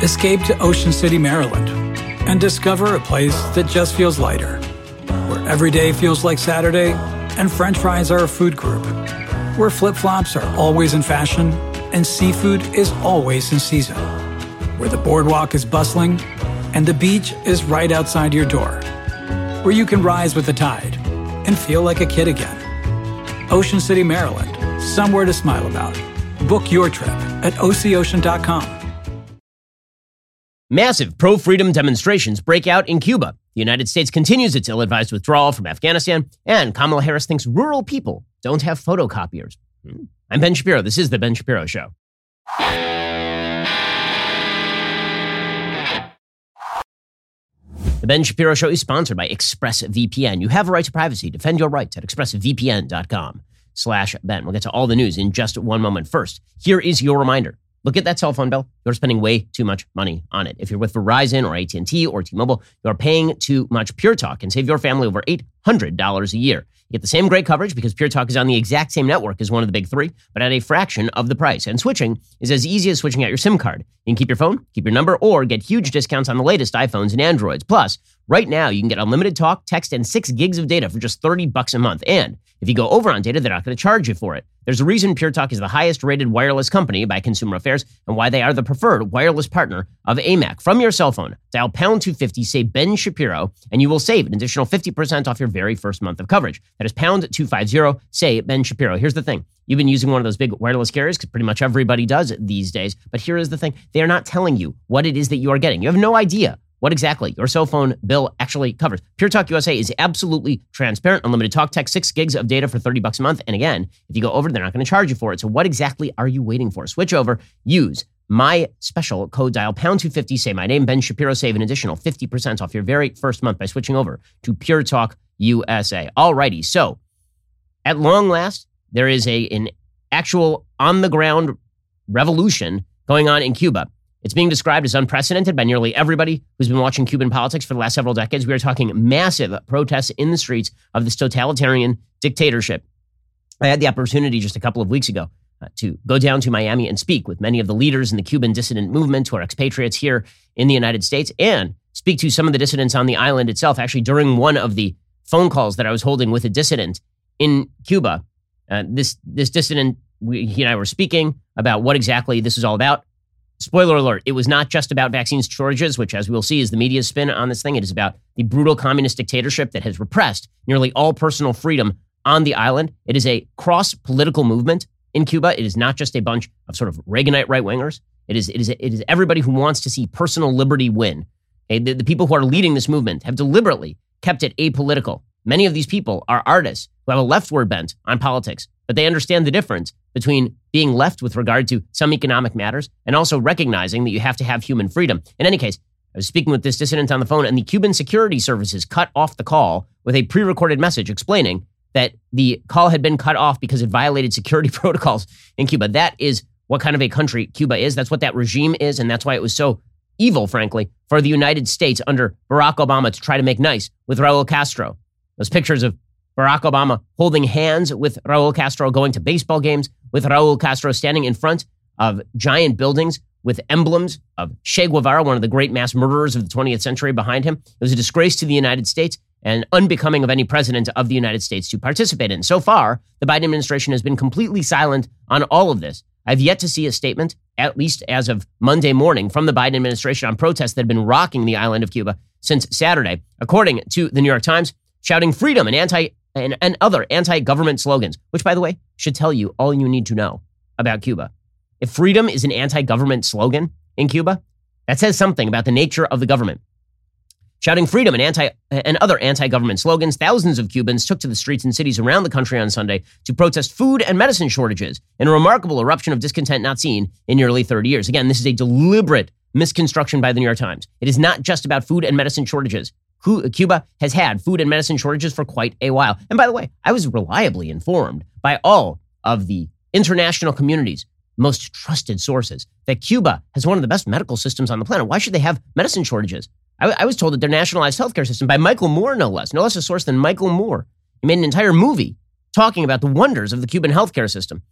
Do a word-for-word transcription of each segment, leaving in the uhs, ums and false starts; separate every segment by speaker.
Speaker 1: Escape to Ocean City, Maryland, and discover a place that just feels lighter, where every day feels like Saturday and French fries are a food group, where flip-flops are always in fashion and seafood is always in season, where the boardwalk is bustling and the beach is right outside your door, where you can rise with the tide and feel like a kid again. Ocean City, Maryland, somewhere to smile about. Book your trip at O C ocean dot com.
Speaker 2: Massive pro-freedom demonstrations break out in Cuba. The United States continues its ill-advised withdrawal from Afghanistan, and Kamala Harris thinks rural people don't have photocopiers. I'm Ben Shapiro. This is The Ben Shapiro Show. The Ben Shapiro Show is sponsored by ExpressVPN. You have a right to privacy. Defend your rights at expressvpn.com slash Ben. We'll get to all the news in just one moment. First, here is your reminder. Look at that cell phone bill. You're spending way too much money on it. If you're with Verizon or A T and T or T-Mobile, you're paying too much. Pure Talk can save your family over eight hundred dollars a year. You get the same great coverage because Pure Talk is on the exact same network as one of the big three, but at a fraction of the price. And switching is as easy as switching out your SIM card. You can keep your phone, keep your number, or get huge discounts on the latest iPhones and Androids. Plus, right now, you can get unlimited talk, text, and six gigs of data for just thirty bucks a month. And if you go over on data, they're not going to charge you for it. There's a reason Pure Talk is the highest rated wireless company by Consumer Affairs and why they are the preferred wireless partner of A M A C. From your cell phone, dial pound two fifty, say Ben Shapiro, and you will save an additional fifty percent off your very first month of coverage. That is pound two fifty, say Ben Shapiro. Here's the thing. You've been using one of those big wireless carriers because pretty much everybody does it these days. But here is the thing. They are not telling you what it is that you are getting. You have no idea what exactly your cell phone bill actually covers. Pure Talk U S A is absolutely transparent. Unlimited talk, text, six gigs of data for thirty bucks a month. And again, if you go over, they're not going to charge you for it. So what exactly are you waiting for? Switch over. Use my special code, dial pound two fifty, say my name, Ben Shapiro, save an additional fifty percent off your very first month by switching over to Pure Talk U S A. Alrighty, so at long last, there is a an actual on-the-ground revolution going on in Cuba. It's being described as unprecedented by nearly everybody who's been watching Cuban politics for the last several decades. We are talking massive protests in the streets of this totalitarian dictatorship. I had the opportunity just a couple of weeks ago uh, to go down to Miami and speak with many of the leaders in the Cuban dissident movement who are expatriates here in the United States and speak to some of the dissidents on the island itself. Actually, during one of the phone calls that I was holding with a dissident in Cuba, uh, this, this dissident, we, he and I were speaking about what exactly this is all about. Spoiler alert, it was not just about vaccine shortages, which, as we'll see, is the media's spin on this thing. It is about the brutal communist dictatorship that has repressed nearly all personal freedom on the island. It is a cross-political movement in Cuba. It is not just a bunch of sort of Reaganite right-wingers. It is, it is, it is everybody who wants to see personal liberty win. Okay? The, the people who are leading this movement have deliberately kept it apolitical. Many of these people are artists who have a leftward bent on politics, but they understand the difference between being left with regard to some economic matters and also recognizing that you have to have human freedom. In any case, I was speaking with this dissident on the phone, and the Cuban security services cut off the call with a pre-recorded message explaining that the call had been cut off because it violated security protocols in Cuba. That is what kind of a country Cuba is. That's what that regime is, and that's why it was so evil, frankly, for the United States under Barack Obama to try to make nice with Raul Castro. Those pictures of Barack Obama holding hands with Raul Castro, going to baseball games with Raul Castro, standing in front of giant buildings with emblems of Che Guevara, one of the great mass murderers of the twentieth century, behind him. It was a disgrace to the United States and unbecoming of any president of the United States to participate in. So far, the Biden administration has been completely silent on all of this. I've yet to see a statement, at least as of Monday morning, from the Biden administration on protests that have been rocking the island of Cuba since Saturday. According to the New York Times, shouting freedom and anti and, and other anti-government slogans, which, by the way, should tell you all you need to know about Cuba. If freedom is an anti-government slogan in Cuba, that says something about the nature of the government. Shouting freedom and anti and other anti-government slogans, thousands of Cubans took to the streets in cities around the country on Sunday to protest food and medicine shortages in a remarkable eruption of discontent not seen in nearly thirty years. Again, this is a deliberate misconstruction by the New York Times. It is not just about food and medicine shortages. Cuba has had food and medicine shortages for quite a while. And by the way, I was reliably informed by all of the international community's most trusted sources that Cuba has one of the best medical systems on the planet. Why should they have medicine shortages? I, I was told that their nationalized healthcare system by Michael Moore, no less, no less a source than Michael Moore. He made an entire movie talking about the wonders of the Cuban healthcare system.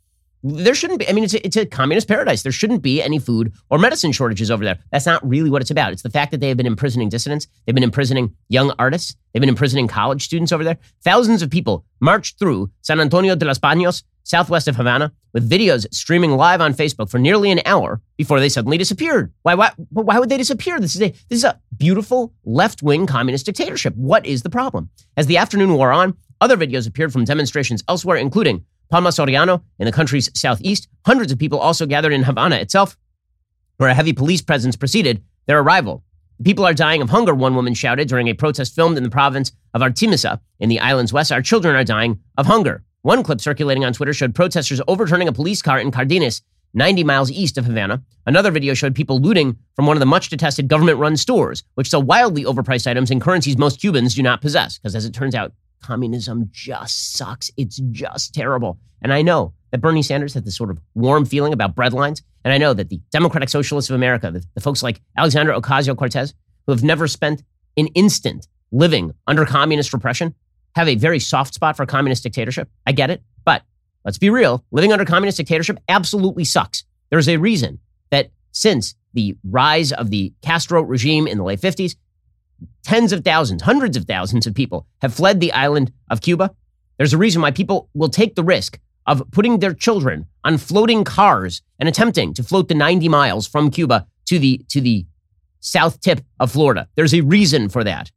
Speaker 2: There shouldn't be. I mean, it's a, it's a communist paradise. There shouldn't be any food or medicine shortages over there. That's not really what it's about. It's the fact that they have been imprisoning dissidents. They've been imprisoning young artists. They've been imprisoning college students over there. Thousands of people marched through San Antonio de los Baños, southwest of Havana, with videos streaming live on Facebook for nearly an hour before they suddenly disappeared. Why? Why? But why would they disappear? This is a this is a beautiful left-wing communist dictatorship. What is the problem? As the afternoon wore on, other videos appeared from demonstrations elsewhere, including Palma Soriano in the country's southeast. Hundreds of people also gathered in Havana itself, where a heavy police presence preceded their arrival. The people are dying of hunger, one woman shouted during a protest filmed in the province of Artemisa in the island's west. Our children are dying of hunger. One clip circulating on Twitter showed protesters overturning a police car in Cardenas, ninety miles east of Havana. Another video showed people looting from one of the much-detested government-run stores, which sell wildly overpriced items in currencies most Cubans do not possess, because as it turns out, communism just sucks. It's just terrible. And I know that Bernie Sanders has this sort of warm feeling about breadlines. And I know that the Democratic Socialists of America, the, the folks like Alexandra Ocasio-Cortez, who have never spent an instant living under communist repression, have a very soft spot for communist dictatorship. I get it. But let's be real. Living under communist dictatorship absolutely sucks. There's a reason that since the rise of the Castro regime in the late fifties, tens of thousands, hundreds of thousands of people have fled the island of Cuba. There's a reason why people will take the risk of putting their children on floating cars and attempting to float the ninety miles from Cuba to the, to the south tip of Florida. There's a reason for that.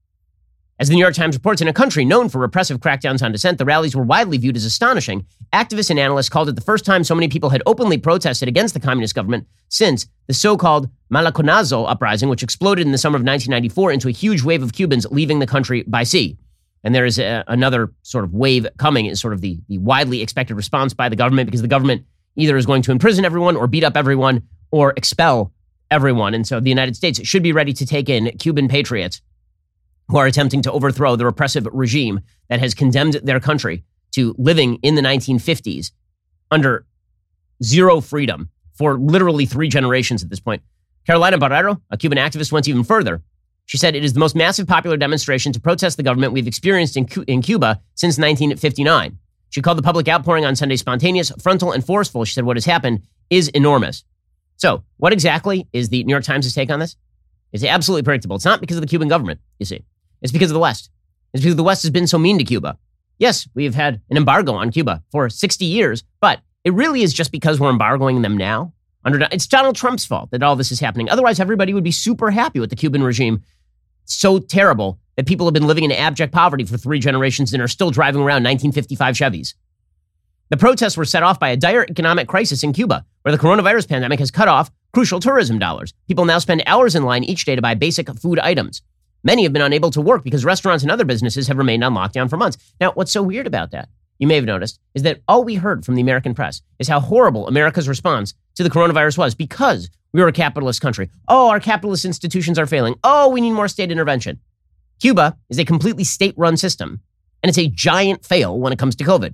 Speaker 2: As the New York Times reports, in a country known for repressive crackdowns on dissent, the rallies were widely viewed as astonishing. Activists and analysts called it the first time so many people had openly protested against the communist government since the so-called Malaconazo uprising, which exploded in the summer of nineteen ninety-four into a huge wave of Cubans leaving the country by sea. And there is a, another sort of wave coming, is sort of the, the widely expected response by the government, because the government either is going to imprison everyone or beat up everyone or expel everyone. And so the United States should be ready to take in Cuban patriots who are attempting to overthrow the repressive regime that has condemned their country to living in the nineteen fifties under zero freedom for literally three generations at this point. Carolina Barrero, a Cuban activist, went even further. She said, it is the most massive popular demonstration to protest the government we've experienced in, Cu- in Cuba since nineteen fifty-nine. She called the public outpouring on Sunday spontaneous, frontal, and forceful. She said, what has happened is enormous. So what exactly is the New York Times' take on this? It's absolutely predictable. It's not because of the Cuban government, you see. It's because of the West. It's because the West has been so mean to Cuba. Yes, we've had an embargo on Cuba for sixty years, but it really is just because we're embargoing them now. Under, it's Donald Trump's fault that all this is happening. Otherwise, everybody would be super happy with the Cuban regime. So terrible that people have been living in abject poverty for three generations and are still driving around nineteen fifty-five Chevys. The protests were set off by a dire economic crisis in Cuba, where the coronavirus pandemic has cut off crucial tourism dollars. People now spend hours in line each day to buy basic food items. Many have been unable to work because restaurants and other businesses have remained on lockdown for months. Now, what's so weird about that, you may have noticed, is that all we heard from the American press is how horrible America's response to the coronavirus was because we were a capitalist country. Oh, our capitalist institutions are failing. Oh, we need more state intervention. Cuba is a completely state-run system, and it's a giant fail when it comes to COVID.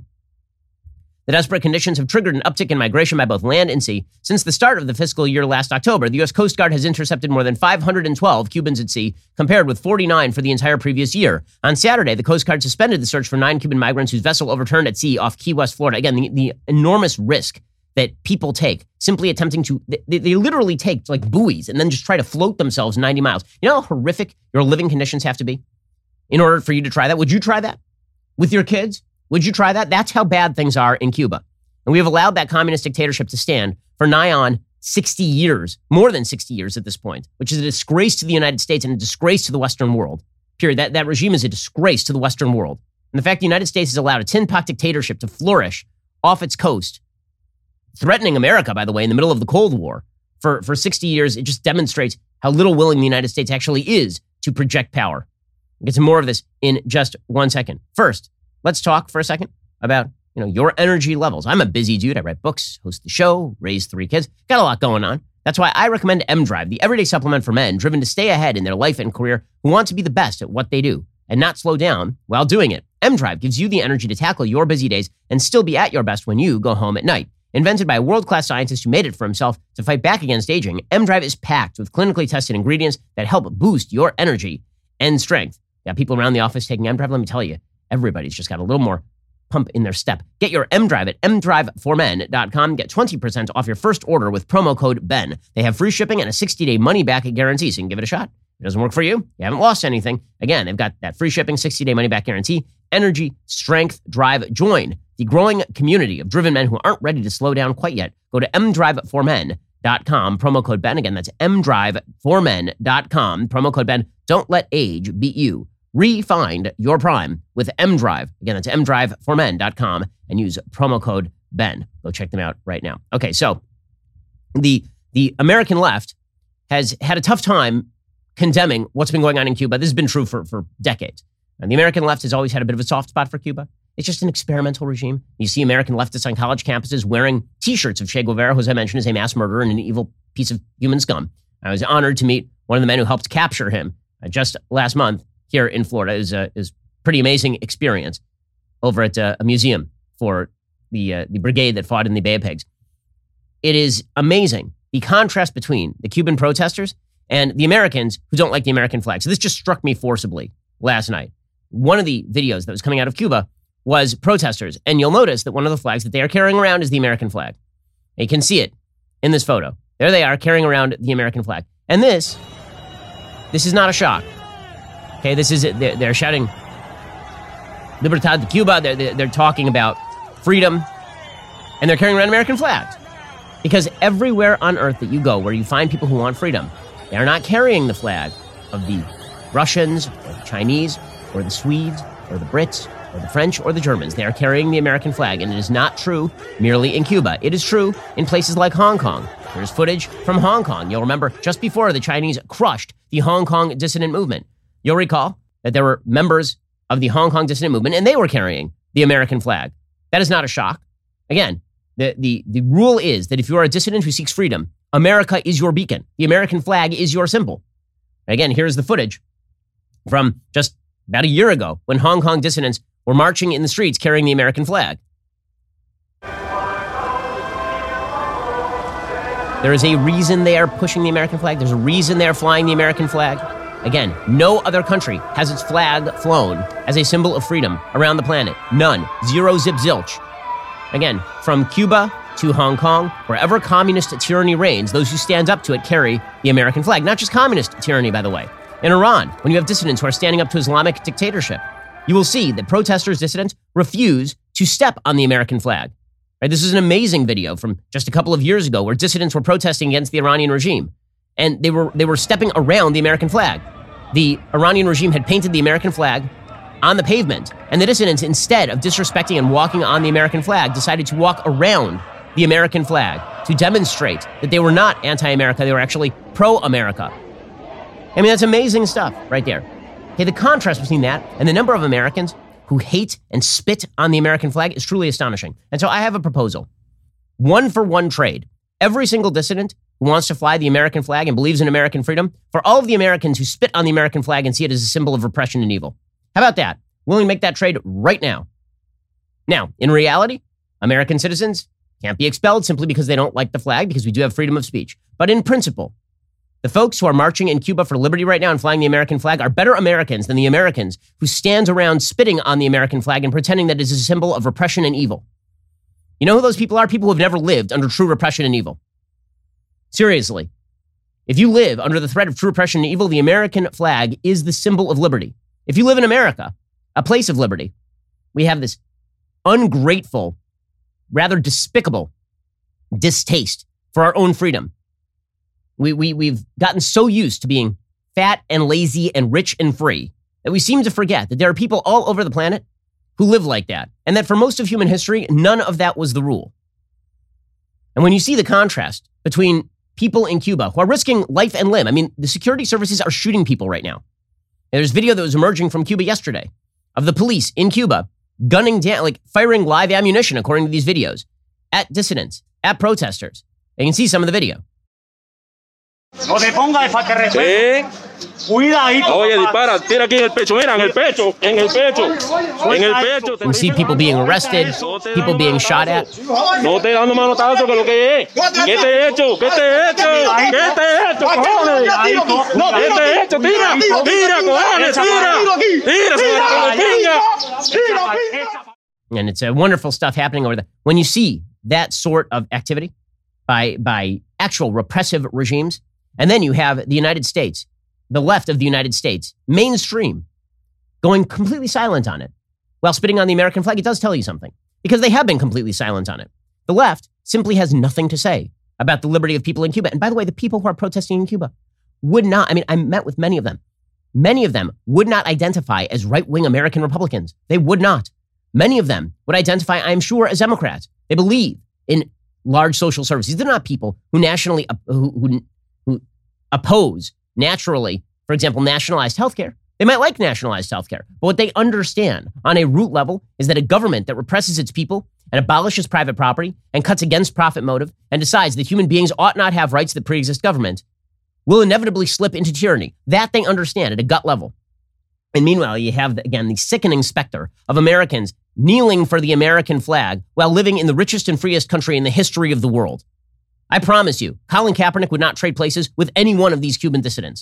Speaker 2: The desperate conditions have triggered an uptick in migration by both land and sea. Since the start of the fiscal year last October, the U S Coast Guard has intercepted more than five hundred twelve Cubans at sea, compared with forty-nine for the entire previous year. On Saturday, the Coast Guard suspended the search for nine Cuban migrants whose vessel overturned at sea off Key West, Florida. Again, the, the enormous risk that people take simply attempting to, they, they literally take like buoys and then just try to float themselves ninety miles. You know how horrific your living conditions have to be in order for you to try that? Would you try that with your kids? Would you try that? That's how bad things are in Cuba. And we have allowed that communist dictatorship to stand for nigh on sixty years, more than sixty years at this point, which is a disgrace to the United States and a disgrace to the Western world. Period. That, that regime is a disgrace to the Western world. And the fact the United States has allowed a tin pot dictatorship to flourish off its coast, threatening America, by the way, in the middle of the Cold War for, for sixty years, it just demonstrates how little willing the United States actually is to project power. We'll get to more of this in just one second. First, let's talk for a second about, you know, your energy levels. I'm a busy dude. I write books, host the show, raise three kids. Got a lot going on. That's why I recommend M-Drive, the everyday supplement for men driven to stay ahead in their life and career who want to be the best at what they do and not slow down while doing it. M-Drive gives you the energy to tackle your busy days and still be at your best when you go home at night. Invented by a world-class scientist who made it for himself to fight back against aging, M-Drive is packed with clinically tested ingredients that help boost your energy and strength. Got people around the office taking M-Drive. Let me tell you, everybody's just got a little more pump in their step. Get your M Drive at m drive for men dot com. Get twenty percent off your first order with promo code Ben. They have free shipping and a sixty-day money-back guarantee, so you can give it a shot. If it doesn't work for you, you haven't lost anything. Again, they've got that free shipping, sixty-day money-back guarantee. Energy, strength, drive. Join the growing community of driven men who aren't ready to slow down quite yet. Go to m drive for men dot com, promo code Ben. Again, that's m drive for men dot com, promo code Ben. Don't let age beat you. Refind your prime with M-Drive. Again, that's m drive for men dot com and use promo code Ben. Go check them out right now. Okay, so the the American left has had a tough time condemning what's been going on in Cuba. This has been true for, for decades. And the American left has always had a bit of a soft spot for Cuba. It's just an experimental regime. You see American leftists on college campuses wearing T-shirts of Che Guevara, who, as I mentioned, is a mass murderer and an evil piece of human scum. I was honored to meet one of the men who helped capture him uh, just last month here in Florida. It was a, it was a pretty amazing experience over at uh, a museum for the uh, the brigade that fought in the Bay of Pigs. It is amazing, the contrast between the Cuban protesters and the Americans who don't like the American flag. So this just struck me forcibly last night. One of the videos that was coming out of Cuba was protesters, and you'll notice that one of the flags that they are carrying around is the American flag. You can see it in this photo. There they are carrying around the American flag. And this, this is not a shock. Okay, this is it. They're, they're shouting Libertad de Cuba. They're, they're, they're talking about freedom, and they're carrying around American flags. Because everywhere on earth that you go where you find people who want freedom, they are not carrying the flag of the Russians or the Chinese or the Swedes or the Brits or the French or the Germans. They are carrying the American flag, and it is not true merely in Cuba. It is true in places like Hong Kong. There's footage from Hong Kong. You'll remember just before the Chinese crushed the Hong Kong dissident movement, you'll recall that there were members of the Hong Kong dissident movement, and they were carrying the American flag. That is not a shock. Again, the, the, the rule is that if you are a dissident who seeks freedom, America is your beacon. The American flag is your symbol. Again, here's the footage from just about a year ago when Hong Kong dissidents were marching in the streets carrying the American flag. There is a reason they are pushing the American flag. There's a reason they're flying the American flag. Again, no other country has its flag flown as a symbol of freedom around the planet. None. Zero, zip, zilch. Again, from Cuba to Hong Kong, wherever communist tyranny reigns, those who stand up to it carry the American flag. Not just communist tyranny, by the way. In Iran, when you have dissidents who are standing up to Islamic dictatorship, you will see that protesters, dissidents, refuse to step on the American flag. Right? This is an amazing video from just a couple of years ago where dissidents were protesting against the Iranian regime, and they were they were stepping around the American flag. The Iranian regime had painted the American flag on the pavement, and the dissidents, instead of disrespecting and walking on the American flag, decided to walk around the American flag to demonstrate that they were not anti-America, they were actually pro-America. I mean, that's amazing stuff right there. Okay, the contrast between that and the number of Americans who hate and spit on the American flag is truly astonishing. And so I have a proposal. One for one trade. Every single dissident who wants to fly the American flag and believes in American freedom, for all of the Americans who spit on the American flag and see it as a symbol of repression and evil. How about that? Willing to make that trade right now. Now, in reality, American citizens can't be expelled simply because they don't like the flag, because we do have freedom of speech. But in principle, the folks who are marching in Cuba for liberty right now and flying the American flag are better Americans than the Americans who stand around spitting on the American flag and pretending that it is a symbol of repression and evil. You know who those people are? People who have never lived under true repression and evil. Seriously. If you live under the threat of true repression and evil, the American flag is the symbol of liberty. If you live in America, a place of liberty, we have this ungrateful, rather despicable distaste for our own freedom. We, we, we've gotten so used to being fat and lazy and rich and free that we seem to forget that there are people all over the planet who live like that, and that for most of human history, none of that was the rule. And when you see the contrast between people in Cuba who are risking life and limb, I mean, the security services are shooting people right now. And there's video that was emerging from Cuba yesterday of the police in Cuba gunning down, like firing live ammunition, according to these videos, at dissidents, at protesters. You can see some of the video.
Speaker 3: No te pongas de falta de respeto. Cuidadito.
Speaker 4: Oye, dispara, tira aquí en el pecho, mira, en el pecho, en el pecho, en el pecho.
Speaker 2: You see people being arrested, people being shot at.
Speaker 4: No te dando manotazo que lo que es. ¿Qué te he hecho? ¿Qué te he hecho? ¿Qué te he hecho, cojones? ¿Qué te he hecho? Tira, tira, cojones, tira. Tira, se me pinga.
Speaker 2: And it's a wonderful stuff happening over there. When you see that sort of activity by, by actual repressive regimes, and then you have the United States, the left of the United States, mainstream, going completely silent on it while spitting on the American flag, it does tell you something, because they have been completely silent on it. The left simply has nothing to say about the liberty of people in Cuba. And by the way, the people who are protesting in Cuba would not, I mean, I met with many of them. Many of them would not identify as right-wing American Republicans. They would not. Many of them would identify, I'm sure, as Democrats. They believe in large social services. They're not people who nationally, who, who, who oppose naturally, for example, nationalized healthcare. They might like nationalized healthcare, but what they understand on a root level is that a government that represses its people and abolishes private property and cuts against profit motive and decides that human beings ought not have rights that pre-exist government will inevitably slip into tyranny. That they understand at a gut level. And meanwhile, you have, again, the sickening specter of Americans kneeling for the American flag while living in the richest and freest country in the history of the world. I promise you, Colin Kaepernick would not trade places with any one of these Cuban dissidents.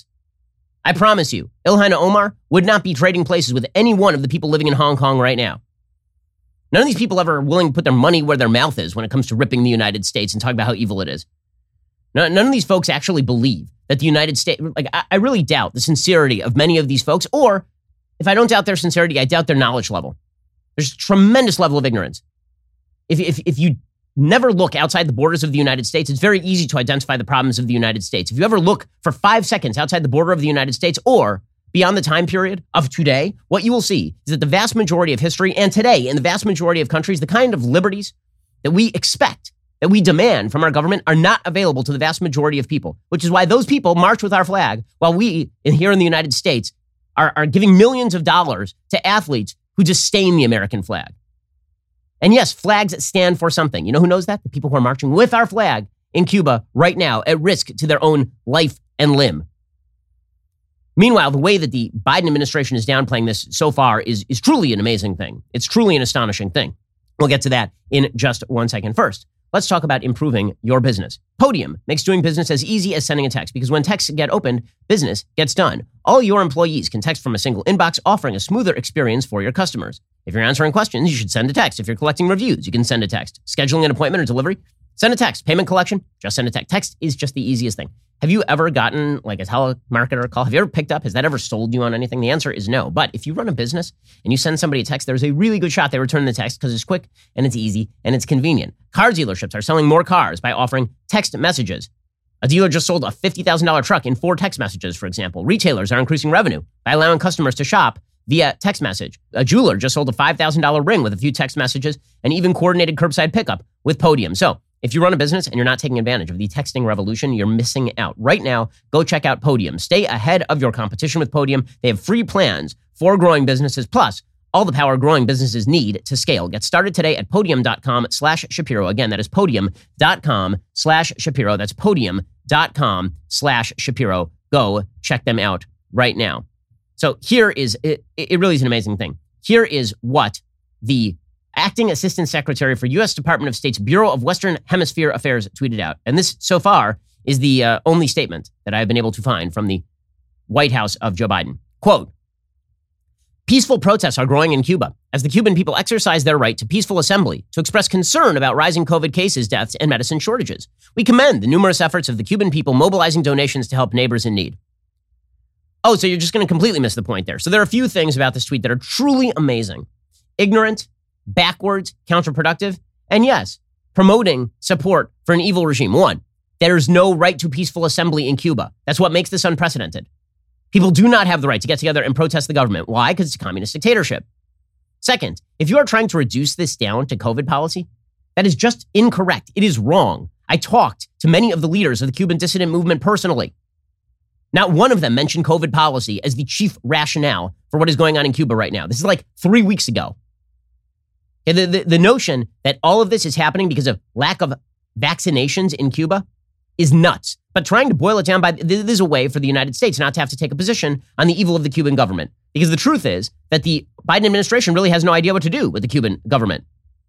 Speaker 2: I promise you, Ilhan Omar would not be trading places with any one of the people living in Hong Kong right now. None of these people ever are willing to put their money where their mouth is when it comes to ripping the United States and talking about how evil it is. None of these folks actually believe that the United States, like, I really doubt the sincerity of many of these folks, or if I don't doubt their sincerity, I doubt their knowledge level. There's a tremendous level of ignorance. If, if, if you never look outside the borders of the United States, it's very easy to identify the problems of the United States. If you ever look for five seconds outside the border of the United States or beyond the time period of today, what you will see is that the vast majority of history and today in the vast majority of countries, the kind of liberties that we expect, that we demand from our government are not available to the vast majority of people, which is why those people march with our flag while we in here in the United States are, are giving millions of dollars to athletes who disdain the American flag. And yes, flags stand for something. You know who knows that? The people who are marching with our flag in Cuba right now at risk to their own life and limb. Meanwhile, the way that the Biden administration is downplaying this so far is, is truly an amazing thing. It's truly an astonishing thing. We'll get to that in just one second. First, let's talk about improving your business. Podium makes doing business as easy as sending a text, because when texts get opened, business gets done. All your employees can text from a single inbox, offering a smoother experience for your customers. If you're answering questions, you should send a text. If you're collecting reviews, you can send a text. Scheduling an appointment or delivery, send a text. Payment collection, just send a text. Text is just the easiest thing. Have you ever gotten like a telemarketer call? Have you ever picked up? Has that ever sold you on anything? The answer is no. But if you run a business and you send somebody a text, there's a really good shot they return the text because it's quick and it's easy and it's convenient. Car dealerships are selling more cars by offering text messages. A dealer just sold a fifty thousand dollars truck in four text messages, for example. Retailers are increasing revenue by allowing customers to shop via text message. A jeweler just sold a five thousand dollars ring with a few text messages and even coordinated curbside pickup with Podium. So if you run a business and you're not taking advantage of the texting revolution, you're missing out. Right now, go check out Podium. Stay ahead of your competition with Podium. They have free plans for growing businesses, plus all the power growing businesses need to scale. Get started today at podium.com slash Shapiro. Again, that is podium.com slash Shapiro. That's podium.com slash Shapiro. Go check them out right now. So here is, it, it really is an amazing thing. Here is what the Acting Assistant Secretary for U S Department of State's Bureau of Western Hemisphere Affairs tweeted out. And this, so far, is the uh, only statement that I've been able to find from the White House of Joe Biden. Quote, peaceful protests are growing in Cuba as the Cuban people exercise their right to peaceful assembly to express concern about rising COVID cases, deaths, and medicine shortages. We commend the numerous efforts of the Cuban people mobilizing donations to help neighbors in need. Oh, so you're just going to completely miss the point there. So there are a few things about this tweet that are truly amazing. Ignorant, backwards, counterproductive, and yes, promoting support for an evil regime. One, there's no right to peaceful assembly in Cuba. That's what makes this unprecedented. People do not have the right to get together and protest the government. Why? Because it's a communist dictatorship. Second, if you are trying to reduce this down to COVID policy, that is just incorrect. It is wrong. I talked to many of the leaders of the Cuban dissident movement personally. Not one of them mentioned COVID policy as the chief rationale for what is going on in Cuba right now. This is like three weeks ago. The, the, the notion that all of this is happening because of lack of vaccinations in Cuba is nuts. But trying to boil it down by, this is a way for the United States not to have to take a position on the evil of the Cuban government. Because the truth is that the Biden administration really has no idea what to do with the Cuban government.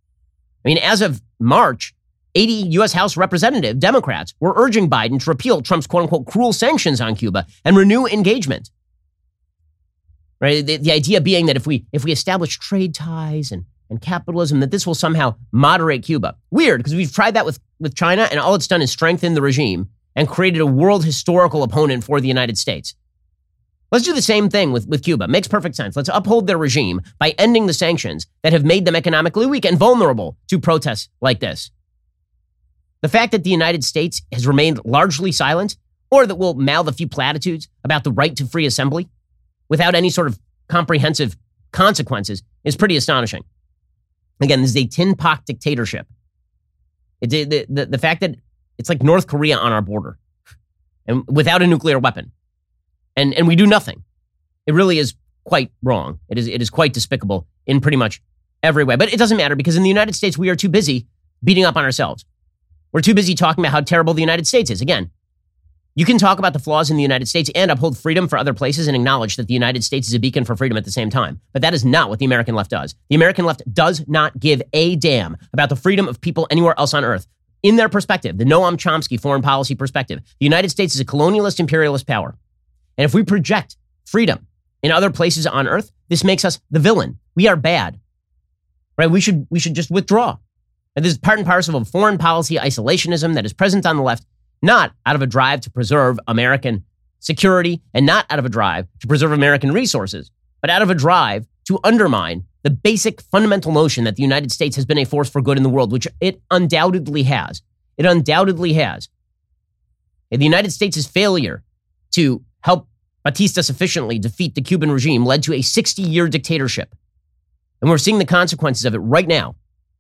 Speaker 2: I mean, as of March, eighty U S House representative Democrats were urging Biden to repeal Trump's quote unquote cruel sanctions on Cuba and renew engagement. Right? The, the idea being that if we if we establish trade ties and and capitalism, that this will somehow moderate Cuba. Weird, because we've tried that with, with China, and all it's done is strengthen the regime and created a world historical opponent for the United States. Let's do the same thing with, with Cuba. Makes perfect sense. Let's uphold their regime by ending the sanctions that have made them economically weak and vulnerable to protests like this. The fact that the United States has remained largely silent, or that we'll mouth a few platitudes about the right to free assembly without any sort of comprehensive consequences, is pretty astonishing. Again, this is a tin-pock dictatorship. It, the, the, the fact that it's like North Korea on our border and without a nuclear weapon. And, and we do nothing. It really is quite wrong. It is, it is quite despicable in pretty much every way. But it doesn't matter, because in the United States, we are too busy beating up on ourselves. We're too busy talking about how terrible the United States is. Again, you can talk about the flaws in the United States and uphold freedom for other places and acknowledge that the United States is a beacon for freedom at the same time. But that is not what the American left does. The American left does not give a damn about the freedom of people anywhere else on earth. In their perspective, the Noam Chomsky foreign policy perspective, the United States is a colonialist imperialist power. And if we project freedom in other places on earth, this makes us the villain. We are bad. Right? We should, we should just withdraw. And this is part and parcel of foreign policy isolationism that is present on the left, not out of a drive to preserve American security and not out of a drive to preserve American resources, but out of a drive to undermine the basic fundamental notion that the United States has been a force for good in the world, which it undoubtedly has. It undoubtedly has. And the United States' failure to help Batista sufficiently defeat the Cuban regime led to a sixty-year dictatorship. And we're seeing the consequences of it right now.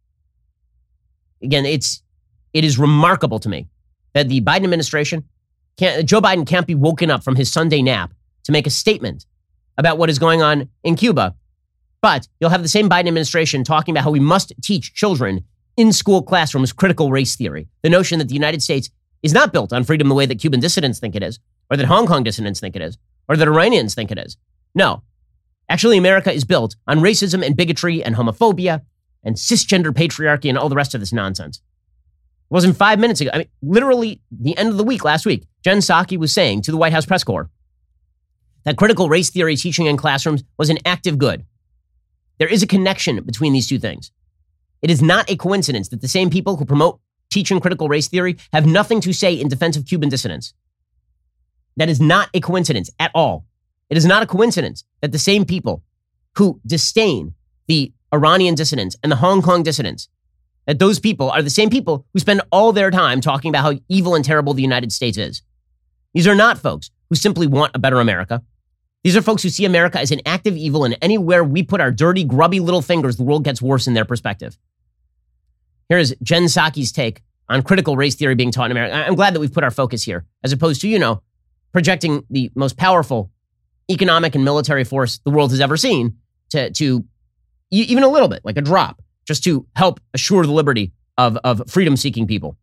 Speaker 2: Again, it's it is remarkable to me that the Biden administration, can't, Joe Biden can't be woken up from his Sunday nap to make a statement about what is going on in Cuba. But you'll have the same Biden administration talking about how we must teach children in school classrooms critical race theory. The notion that the United States is not built on freedom the way that Cuban dissidents think it is, or that Hong Kong dissidents think it is, or that Iranians think it is. No. Actually, America is built on racism and bigotry and homophobia and cisgender patriarchy and all the rest of this nonsense. It wasn't five minutes ago. I mean, literally the end of the week last week, Jen Psaki was saying to the White House press corps that critical race theory teaching in classrooms was an active good. There is a connection between these two things. It is not a coincidence that the same people who promote teaching critical race theory have nothing to say in defense of Cuban dissidents. That is not a coincidence at all. It is not a coincidence that the same people who disdain the Iranian dissidents and the Hong Kong dissidents, that those people are the same people who spend all their time talking about how evil and terrible the United States is. These are not folks who simply want a better America. These are folks who see America as an active evil, and anywhere we put our dirty, grubby little fingers, the world gets worse in their perspective. Here is Jen Psaki's take on critical race theory being taught in America. I'm glad that we've put our focus here, as opposed to, you know, projecting the most powerful economic and military force the world has ever seen to, to even a little bit, like a drop, just to help assure the liberty of, of freedom-seeking people.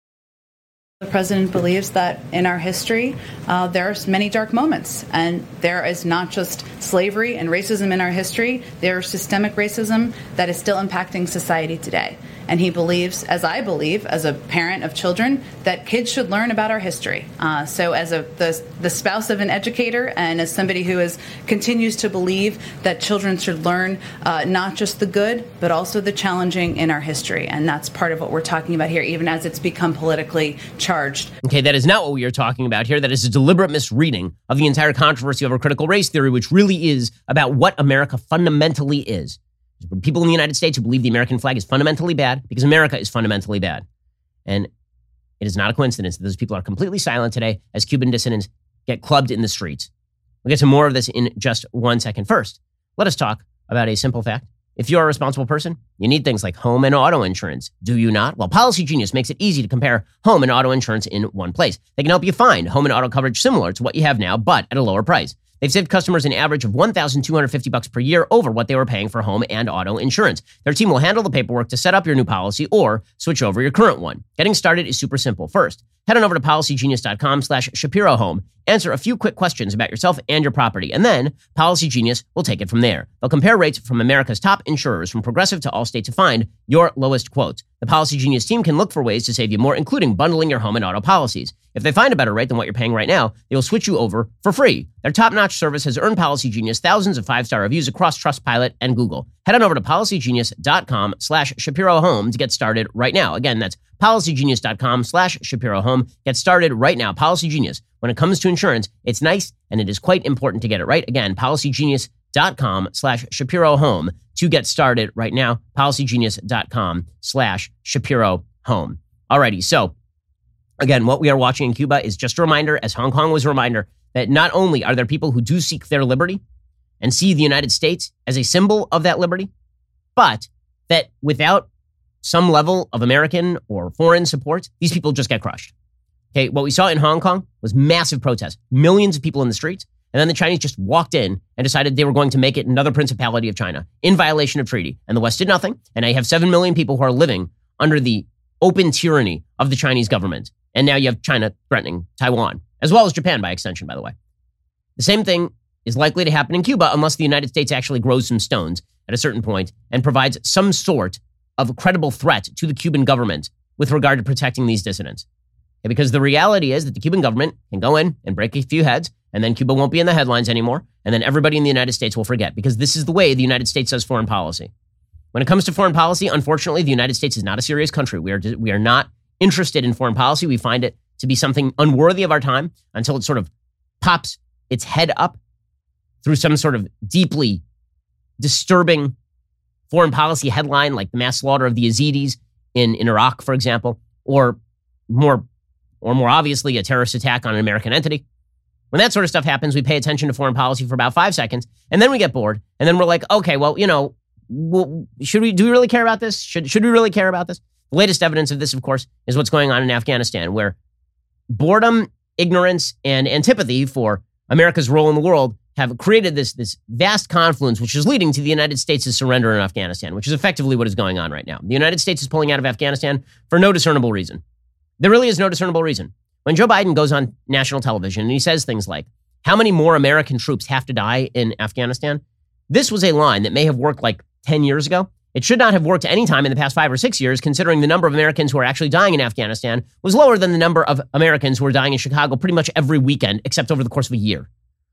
Speaker 5: The president believes that in our history, uh, there are many dark moments, and there is not just slavery and racism in our history. There is systemic racism that is still impacting society today. And he believes, as I believe, as a parent of children, that kids should learn about our history. Uh, so as a the, the spouse of an educator and as somebody who is continues to believe that children should learn uh, not just the good, but also the challenging in our history. And that's part of what we're talking about here, even as it's become politically charged.
Speaker 2: Okay, that is not what we are talking about here. That is a deliberate misreading of the entire controversy over critical race theory, which really is about what America fundamentally is. People in the United States who believe the American flag is fundamentally bad because America is fundamentally bad. And it is not a coincidence that those people are completely silent today as Cuban dissidents get clubbed in the streets. We'll get to more of this in just one second. First, let us talk about a simple fact. If you're a responsible person, you need things like home and auto insurance. Do you not? Well, Policy Genius makes it easy to compare home and auto insurance in one place. They can help you find home and auto coverage similar to what you have now, but at a lower price. They've saved customers an average of one thousand two hundred fifty bucks per year over what they were paying for home and auto insurance. Their team will handle the paperwork to set up your new policy or switch over your current one. Getting started is super simple. First, head on over to policygenius.com slash Shapiro Home. Answer a few quick questions about yourself and your property, and then Policy Genius will take it from there. They'll compare rates from America's top insurers, from Progressive to Allstate, to find your lowest quotes. The Policy Genius team can look for ways to save you more, including bundling your home and auto policies. If they find a better rate than what you're paying right now, they will switch you over for free. Their top-notch service has earned Policy Genius thousands of five-star reviews across Trustpilot and Google. Head on over to policygenius.com slash Shapiro Home to get started right now. Again, that's policygenius.com slash Shapiro Home. Get started right now. Policy Genius. When it comes to insurance, it's nice and it is quite important to get it right. Again, policygenius.com slash Shapiro Home to get started right now. Policygenius.com slash Shapiro Home. Alrighty, so again, what we are watching in Cuba is just a reminder, as Hong Kong was a reminder, that not only are there people who do seek their liberty and see the United States as a symbol of that liberty, but that without some level of American or foreign support, these people just get crushed. Okay, what we saw in Hong Kong was massive protests, millions of people in the streets, and then the Chinese just walked in and decided they were going to make it another principality of China in violation of treaty. And the West did nothing, and now you have seven million people who are living under the open tyranny of the Chinese government. And now you have China threatening Taiwan, as well as Japan by extension, by the way. The same thing is likely to happen in Cuba unless the United States actually grows some stones at a certain point and provides some sort of a credible threat to the Cuban government with regard to protecting these dissidents. Okay, because the reality is that the Cuban government can go in and break a few heads, and then Cuba won't be in the headlines anymore, and then everybody in the United States will forget, because this is the way the United States does foreign policy. When it comes to foreign policy, unfortunately, the United States is not a serious country. We are, we are not interested in foreign policy. We find it to be something unworthy of our time until it sort of pops its head up through some sort of deeply disturbing foreign policy headline, like the mass slaughter of the Yazidis in, in Iraq, for example, or more, or more obviously, a terrorist attack on an American entity. When that sort of stuff happens, we pay attention to foreign policy for about five seconds, and then we get bored, and then we're like, okay, well, you know, well, should we, do we really care about this? Should, should we really care about this? The latest evidence of this, of course, is what's going on in Afghanistan, where boredom, ignorance, and antipathy for America's role in the world have created this, this vast confluence, which is leading to the United States' surrender in Afghanistan, which is effectively what is going on right now. The United States is pulling out of Afghanistan for no discernible reason. There really is no discernible reason. When Joe Biden goes on national television and he says things like, how many more American troops have to die in Afghanistan? This was a line that may have worked like ten years ago. It should not have worked any time in the past five or six years, considering the number of Americans who are actually dying in Afghanistan was lower than the number of Americans who are dying in Chicago pretty much every weekend, except over the course of a year.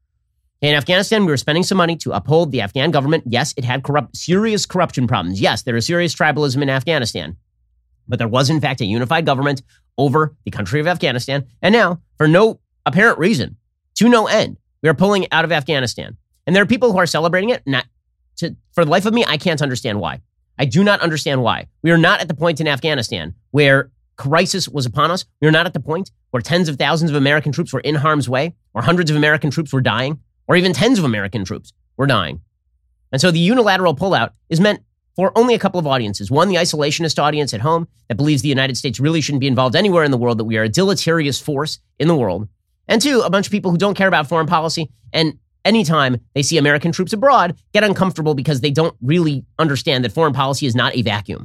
Speaker 2: In Afghanistan, we were spending some money to uphold the Afghan government. Yes, it had corrupt, serious corruption problems. Yes, there is serious tribalism in Afghanistan. But there was, in fact, a unified government over the country of Afghanistan. And now, for no apparent reason, to no end, we are pulling out of Afghanistan. And there are people who are celebrating it. Not to, for the life of me, I can't understand why. I do not understand why. We are not at the point in Afghanistan where crisis was upon us. We are not at the point where tens of thousands of American troops were in harm's way, or hundreds of American troops were dying, or even tens of American troops were dying. And so the unilateral pullout is meant for only a couple of audiences. One, the isolationist audience at home that believes the United States really shouldn't be involved anywhere in the world, that we are a deleterious force in the world. And two, a bunch of people who don't care about foreign policy, and anytime they see American troops abroad, get uncomfortable because they don't really understand that foreign policy is not a vacuum.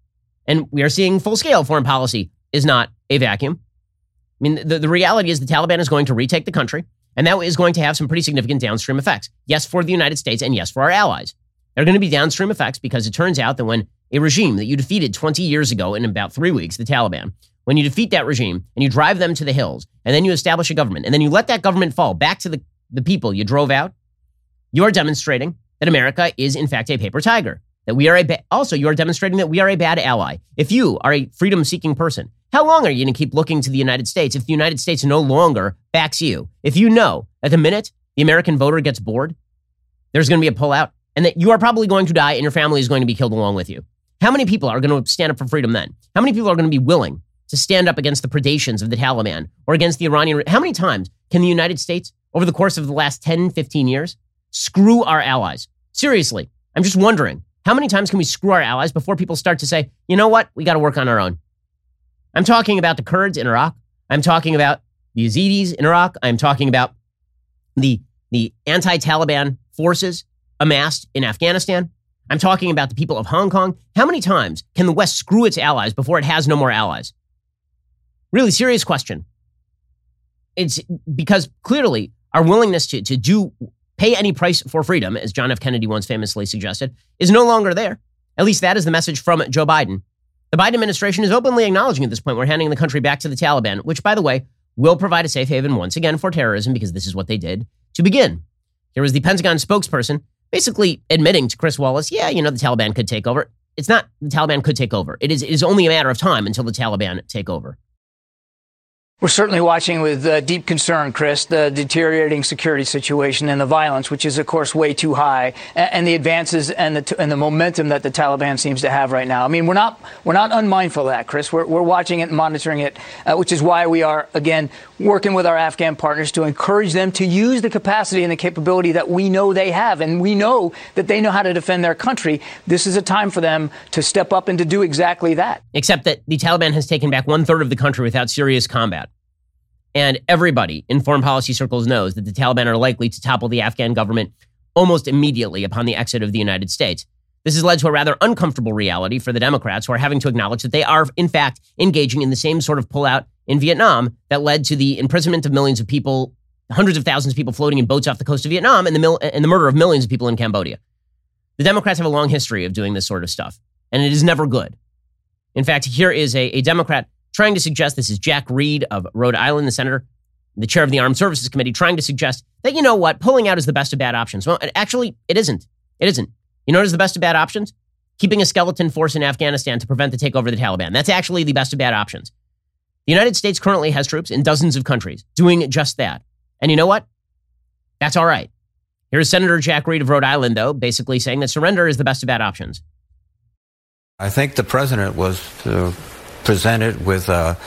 Speaker 2: And we are seeing full-scale foreign policy is not a vacuum. I mean, the, the reality is the Taliban is going to retake the country, and that is going to have some pretty significant downstream effects. Yes, for the United States, and yes, for our allies. There are going to be downstream effects because it turns out that when a regime that you defeated twenty years ago in about three weeks, the Taliban, when you defeat that regime and you drive them to the hills, and then you establish a government, and then you let that government fall back to the, the people you drove out, you are demonstrating that America is, in fact, a paper tiger. That we are a ba- also, you are demonstrating that we are a bad ally. If you are a freedom-seeking person, how long are you going to keep looking to the United States if the United States no longer backs you? If you know that the minute the American voter gets bored, there's going to be a pullout, and that you are probably going to die and your family is going to be killed along with you. How many people are going to stand up for freedom then? How many people are going to be willing to stand up against the predations of the Taliban or against the Iranian? How many times can the United States, over the course of the last ten, fifteen years, screw our allies? Seriously, I'm just wondering, how many times can we screw our allies before people start to say, you know what, we got to work on our own? I'm talking about the Kurds in Iraq. I'm talking about the Yazidis in Iraq. I'm talking about the, the anti-Taliban forces amassed in Afghanistan. I'm talking about the people of Hong Kong. How many times can the West screw its allies before it has no more allies? really serious question. It's because clearly our willingness to, to do pay any price for freedom, as John F. Kennedy once famously suggested, is no longer there. At least that is the message from Joe Biden. The Biden administration is openly acknowledging at this point we're handing the country back to the Taliban, which, by the way, will provide a safe haven once again for terrorism because this is what they did to begin. Here was the Pentagon spokesperson basically admitting to Chris Wallace, yeah, you know, the Taliban could take over. It's not the Taliban could take over. It is, it is only a matter of time until the Taliban take over.
Speaker 6: We're certainly watching with uh, deep concern, Chris, the deteriorating security situation and the violence, which is, of course, way too high, and, and the advances and the t- and the momentum that the Taliban seems to have right now. I mean, we're not we're not unmindful of that, Chris. We're we're watching it and monitoring it, uh, which is why we are again working with our Afghan partners to encourage them to use the capacity and the capability that we know they have, and we know that they know how to defend their country. This is a time for them to step up and to do exactly that.
Speaker 2: Except that the Taliban has taken back one third of the country without serious combat. And everybody in foreign policy circles knows that the Taliban are likely to topple the Afghan government almost immediately upon the exit of the United States. This has led to a rather uncomfortable reality for the Democrats, who are having to acknowledge that they are, in fact, engaging in the same sort of pullout in Vietnam that led to the imprisonment of millions of people, hundreds of thousands of people floating in boats off the coast of Vietnam, and the, mil- and the murder of millions of people in Cambodia. The Democrats have a long history of doing this sort of stuff, and it is never good. In fact, here is a, a Democrat trying to suggest, this is Jack Reed of Rhode Island, the senator, the chair of the Armed Services Committee, trying to suggest that, you know what, pulling out is the best of bad options. Well, actually, it isn't. It isn't. You know what is the best of bad options? Keeping a skeleton force in Afghanistan to prevent the takeover of the Taliban. That's actually the best of bad options. The United States currently has troops in dozens of countries doing just that. And you know what? That's all right. Here's Senator Jack Reed of Rhode Island, though, basically saying that surrender is the best of bad options.
Speaker 7: I think the president was uh, presented with a,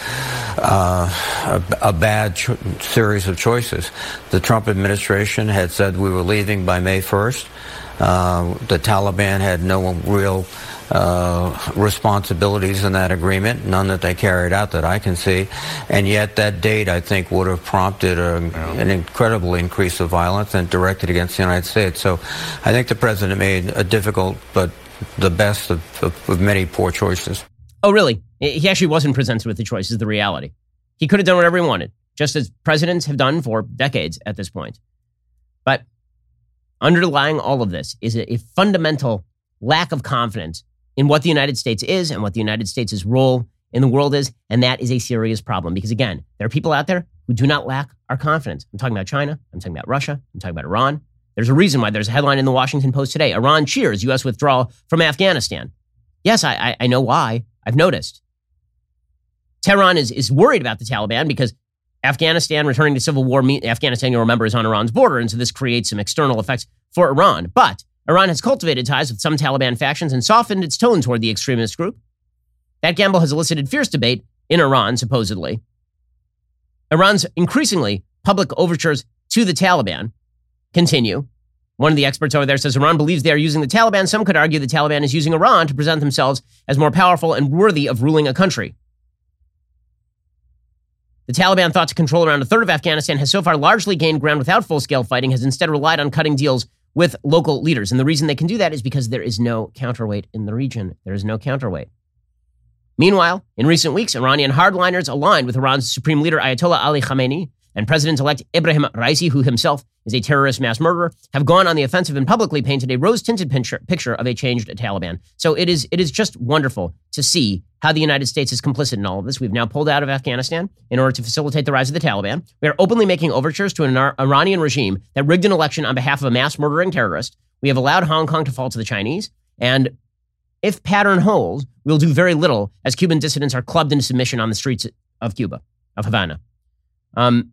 Speaker 7: uh, a, a bad cho- series of choices. The Trump administration had said we were leaving by May first. Uh, the Taliban had no real uh, responsibilities in that agreement, none that they carried out that I can see. And yet that date, I think, would have prompted a, an incredible increase of violence and directed against the United States. So I think the president made a difficult but the best of, of, of many poor choices.
Speaker 2: Oh, really? He actually wasn't presented with the choice, is the reality. He could have done whatever he wanted, just as presidents have done for decades at this point. But underlying all of this is a, a fundamental lack of confidence in what the United States is and what the United States' role in the world is, and that is a serious problem. Because again, there are people out there who do not lack our confidence. I'm talking about China. I'm talking about Russia. I'm talking about Iran. There's a reason why there's a headline in the Washington Post today. Iran cheers U S withdrawal from Afghanistan. Yes, I, I, I know why. I've noticed. Tehran is, is worried about the Taliban because Afghanistan returning to civil war, Afghanistan, you'll remember, is on Iran's border, and so this creates some external effects for Iran. But Iran has cultivated ties with some Taliban factions and softened its tone toward the extremist group. That gamble has elicited fierce debate in Iran, supposedly. Iran's increasingly public overtures to the Taliban continue. One of the experts over there says Iran believes they are using the Taliban. Some could argue the Taliban is using Iran to present themselves as more powerful and worthy of ruling a country. The Taliban, thought to control around a third of Afghanistan, has so far largely gained ground without full-scale fighting, has instead relied on cutting deals with local leaders. And the reason they can do that is because there is no counterweight in the region. There is no counterweight. Meanwhile, in recent weeks, Iranian hardliners aligned with Iran's supreme leader Ayatollah Ali Khamenei and President-elect Ebrahim Raisi, who himself is a terrorist mass murderer, have gone on the offensive and publicly painted a rose-tinted picture of a changed Taliban. So it is it is just wonderful to see how the United States is complicit in all of this. We've now pulled out of Afghanistan in order to facilitate the rise of the Taliban. We are openly making overtures to an Iranian regime that rigged an election on behalf of a mass murdering terrorist. We have allowed Hong Kong to fall to the Chinese. And if pattern holds, we'll do very little as Cuban dissidents are clubbed into submission on the streets of Cuba, of Havana. Um,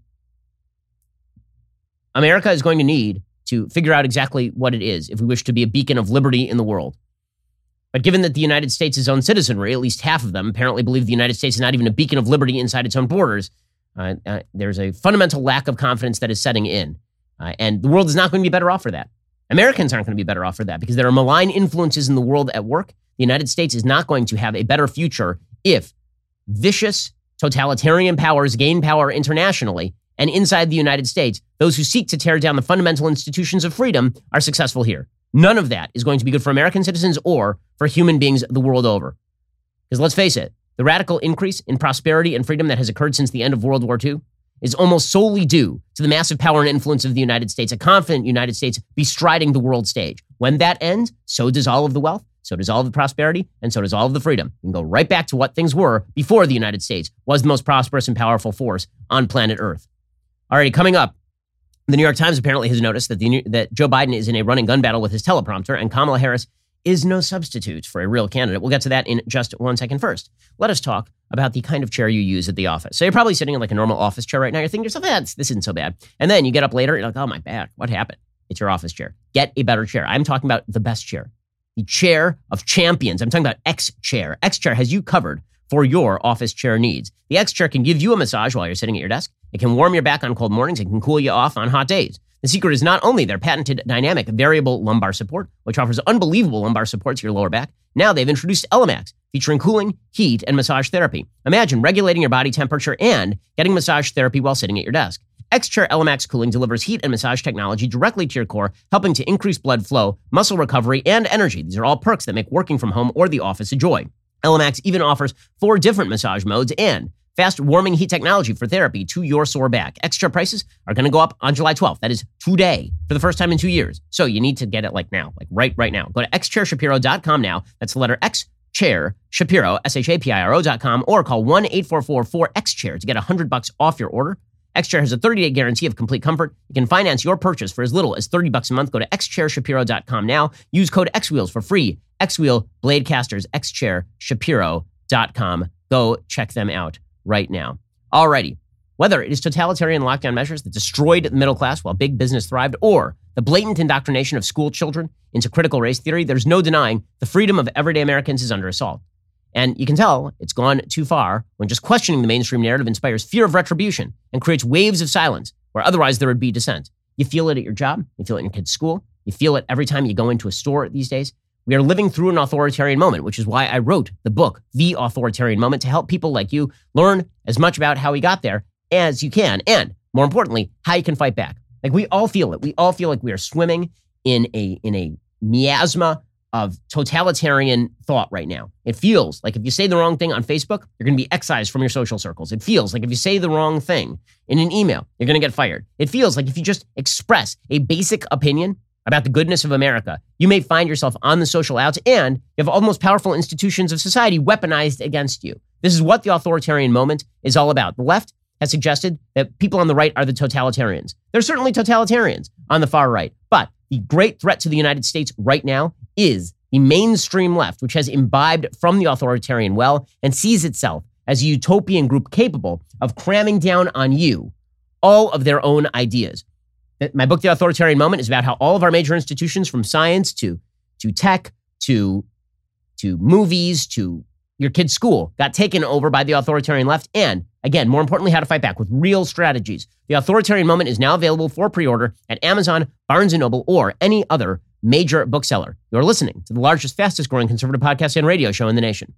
Speaker 2: America is going to need to figure out exactly what it is if we wish to be a beacon of liberty in the world. But given that the United States' own citizenry, at least half of them, apparently believe the United States is not even a beacon of liberty inside its own borders, uh, uh, there's a fundamental lack of confidence that is setting in. Uh, and the world is not going to be better off for that. Americans aren't going to be better off for that because there are malign influences in the world at work. The United States is not going to have a better future if vicious totalitarian powers gain power internationally, and inside the United States, those who seek to tear down the fundamental institutions of freedom are successful here. None of that is going to be good for American citizens or for human beings the world over. Because let's face it, The radical increase in prosperity and freedom that has occurred since the end of World War Two is almost solely due to the massive power and influence of the United States, a confident United States bestriding the world stage. When that ends, so does all of the wealth, so does all of the prosperity, and so does all of the freedom. You can go right back to what things were before the United States was the most prosperous and powerful force on planet Earth. All right, coming up, the New York Times apparently has noticed that, the, that Joe Biden is in a running gun battle with his teleprompter, and Kamala Harris is no substitute for a real candidate. We'll get to that in just one second. First, let us talk about the kind of chair you use at the office. So you're probably sitting in like a normal office chair right now. You're thinking to yourself, eh, this isn't so bad. And then you get up later, you're like, oh, my back, what happened? It's your office chair. Get a better chair. I'm talking about the best chair, the chair of champions. I'm talking about X-Chair. X-Chair has you covered for your office chair needs. The X-Chair can give you a massage while you're sitting at your desk. It can warm your back on cold mornings. It can cool you off on hot days. The secret is not only their patented dynamic variable lumbar support, which offers unbelievable lumbar support to your lower back. Now they've introduced Elemax, featuring cooling, heat, and massage therapy. Imagine regulating your body temperature and getting massage therapy while sitting at your desk. X-Chair Elemax Cooling delivers heat and massage technology directly to your core, helping to increase blood flow, muscle recovery, and energy. These are all perks that make working from home or the office a joy. Elemax even offers four different massage modes and fast warming heat technology for therapy to your sore back. Extra prices are going to go up on July twelfth. That is today for the first time in two years. So you need to get it like now, like right, right now. Go to x chair shapiro dot com now. That's the letter X, Chair, Shapiro, S H A P I R O dot com, or call one eight four four four X chair to get one hundred bucks off your order. X-Chair has a thirty-day guarantee of complete comfort. You can finance your purchase for as little as thirty bucks a month. Go to x chair shapiro dot com now. Use code X wheels for free. X-Wheel Blade Casters, x chair shapiro dot com. Go check them out right now. Alrighty. Whether it is totalitarian lockdown measures that destroyed the middle class while big business thrived, or the blatant indoctrination of school children into critical race theory, there's no denying the freedom of everyday Americans is under assault. And you can tell it's gone too far when just questioning the mainstream narrative inspires fear of retribution and creates waves of silence where otherwise there would be dissent. You feel it at your job. You feel it in your kid's school. You feel it every time you go into a store these days. We are living through an authoritarian moment, which is why I wrote the book, The Authoritarian Moment, to help people like you learn as much about how we got there as you can, and more importantly, how you can fight back. Like, we all feel it. We all feel like we are swimming in a in a miasma of totalitarian thought right now. It feels like if you say the wrong thing on Facebook, you're going to be excised from your social circles. It feels like if you say the wrong thing in an email, you're going to get fired. It feels like if you just express a basic opinion about the goodness of America, you may find yourself on the social outs, and you have all the most powerful institutions of society weaponized against you. This is what the authoritarian moment is all about. The left has suggested that people on the right are the totalitarians. There's certainly totalitarians on the far right, but the great threat to the United States right now is the mainstream left, which has imbibed from the authoritarian well and sees itself as a utopian group capable of cramming down on you all of their own ideas. My book, The Authoritarian Moment, is about how all of our major institutions, from science to, to tech to, to movies to your kid's school, got taken over by the authoritarian left. And again, more importantly, how to fight back with real strategies. The Authoritarian Moment is now available for pre-order at Amazon, Barnes and Noble, or any other major bookseller. You're listening to the largest, fastest growing conservative podcast and radio show in the nation.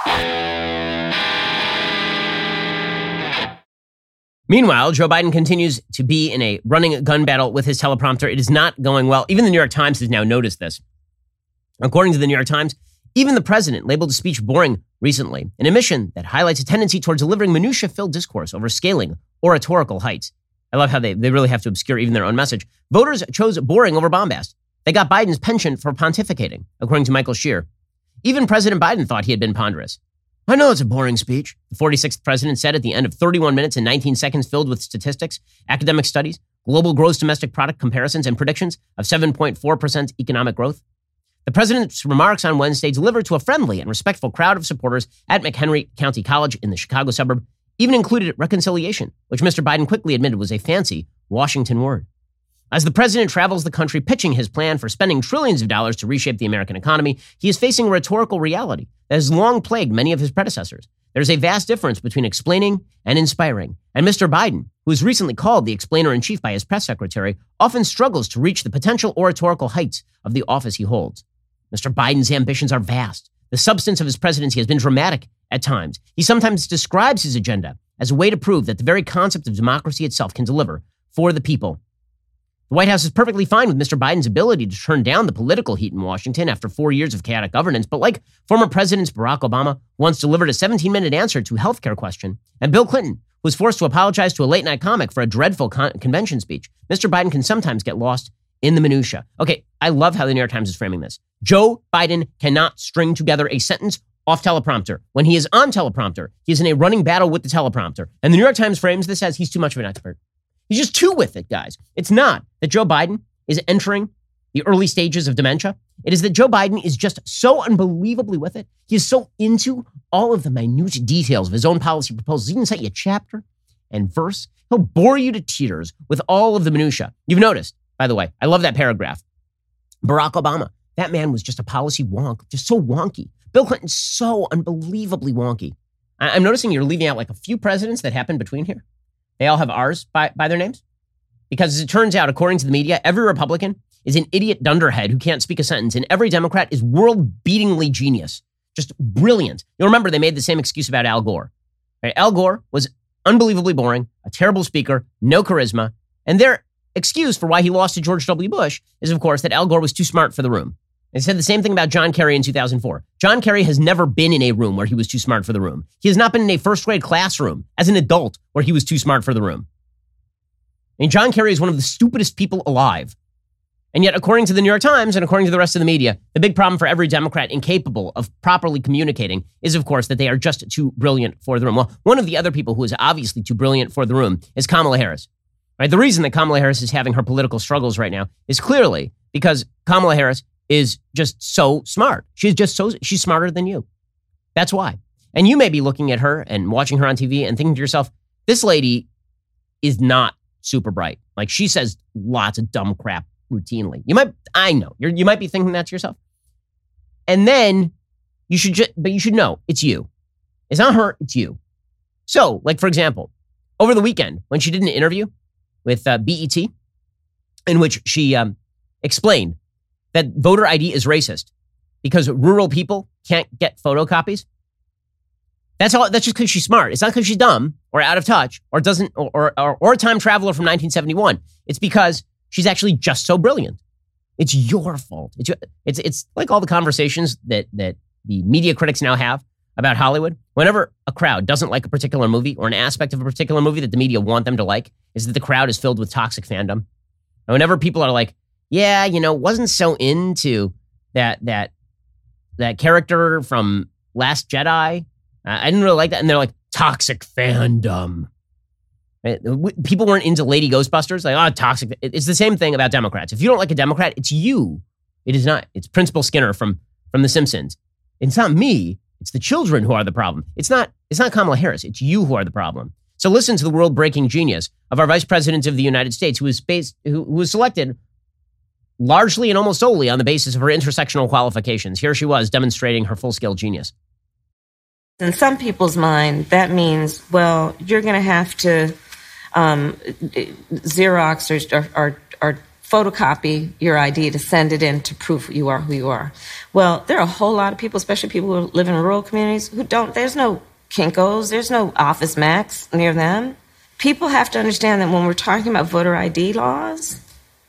Speaker 2: Meanwhile, Joe Biden continues to be in a running gun battle with his teleprompter. It is not going well. Even the New York Times has now noticed this. According to the New York Times, even the president labeled his speech boring recently, an admission that highlights a tendency towards delivering minutia-filled discourse over scaling oratorical heights. I love how they, they really have to obscure even their own message. Voters chose boring over bombast. They got Biden's penchant for pontificating, according to Michael Shear. Even President Biden thought he had been ponderous. I know it's a boring speech, the forty-sixth president said at the end of thirty-one minutes and nineteen seconds filled with statistics, academic studies, global gross domestic product comparisons, and predictions of seven point four percent economic growth. The president's remarks on Wednesday, delivered to a friendly and respectful crowd of supporters at McHenry County College in the Chicago suburb, even included reconciliation, which Mister Biden quickly admitted was a fancy Washington word. As the president travels the country pitching his plan for spending trillions of dollars to reshape the American economy, he is facing a rhetorical reality that has long plagued many of his predecessors. There's a vast difference between explaining and inspiring, and Mister Biden, who was recently called the explainer-in-chief by his press secretary, often struggles to reach the potential oratorical heights of the office he holds. Mister Biden's ambitions are vast. The substance of his presidency has been dramatic at times. He sometimes describes his agenda as a way to prove that the very concept of democracy itself can deliver for the people. The White House is perfectly fine with Mister Biden's ability to turn down the political heat in Washington after four years of chaotic governance, but like former Presidents Barack Obama once delivered a seventeen-minute answer to a healthcare question, and Bill Clinton, who was forced to apologize to a late-night comic for a dreadful con- convention speech, Mister Biden can sometimes get lost in the minutia. Okay, I love how the New York Times is framing this. Joe Biden cannot string together a sentence off teleprompter. When he is on teleprompter, he is in a running battle with the teleprompter. And the New York Times frames this as he's too much of an expert. He's just too with it, guys. It's not that Joe Biden is entering the early stages of dementia. It is that Joe Biden is just so unbelievably with it. He is so into all of the minute details of his own policy proposals. He can cite you chapter and verse. He'll bore you to tears with all of the minutia. You've noticed, by the way, I love that paragraph. Barack Obama, that man was just a policy wonk, just so wonky. Bill Clinton, so unbelievably wonky. I- I'm noticing you're leaving out like a few presidents that happened between here. They all have R's by, by their names. Because as it turns out, according to the media, every Republican is an idiot dunderhead who can't speak a sentence, and every Democrat is world-beatingly genius. Just brilliant. You'll remember they made the same excuse about Al Gore. Right? Al Gore was unbelievably boring, a terrible speaker, no charisma, and their excuse for why he lost to George W. Bush is, of course, that Al Gore was too smart for the room. They said the same thing about John Kerry in two thousand four. John Kerry has never been in a room where he was too smart for the room. He has not been in a first grade classroom as an adult where he was too smart for the room. I mean, John Kerry is one of the stupidest people alive. And yet, according to the New York Times and according to the rest of the media, the big problem for every Democrat incapable of properly communicating is, of course, that they are just too brilliant for the room. Well, one of the other people who is obviously too brilliant for the room is Kamala Harris. Right? The reason that Kamala Harris is having her political struggles right now is clearly because Kamala Harris is just so smart. She's just so, she's smarter than you. That's why. And you may be looking at her and watching her on T V and thinking to yourself, this lady is not super bright. Like, she says lots of dumb crap routinely. You might, I know, you're, you might be thinking that to yourself. And then you should just, but you should know it's you. It's not her, it's you. So, like, for example, over the weekend, when she did an interview with uh, B E T, in which she um, explained that voter I D is racist because rural people can't get photocopies. That's all. That's just because she's smart. It's not because she's dumb or out of touch or doesn't or, or or a time traveler from nineteen seventy-one. It's because she's actually just so brilliant. It's your fault. It's your, it's it's like all the conversations that that the media critics now have about Hollywood. Whenever a crowd doesn't like a particular movie or an aspect of a particular movie that the media want them to like, is that the crowd is filled with toxic fandom. And whenever people are like, yeah, you know, wasn't so into that that that character from Last Jedi. I didn't really like that. And they're like, toxic fandom. Right? People weren't into Lady Ghostbusters. Like, oh, toxic. It's the same thing about Democrats. If you don't like a Democrat, it's you. It is not. It's Principal Skinner from, from The Simpsons. It's not me. It's the children who are the problem. It's not, it's not Kamala Harris. It's you who are the problem. So listen to the world-breaking genius of our Vice President of the United States, who was based, who, who was selected largely and almost solely on the basis of her intersectional qualifications. Here she was demonstrating her full-scale genius.
Speaker 8: In some people's mind, that means, well, you're going to have to um, Xerox or, or, or photocopy your I D to send it in to prove you are who you are. Well, there are a whole lot of people, especially people who live in rural communities, who don't, there's no Kinko's, there's no Office Max near them. People have to understand that when we're talking about voter I D laws,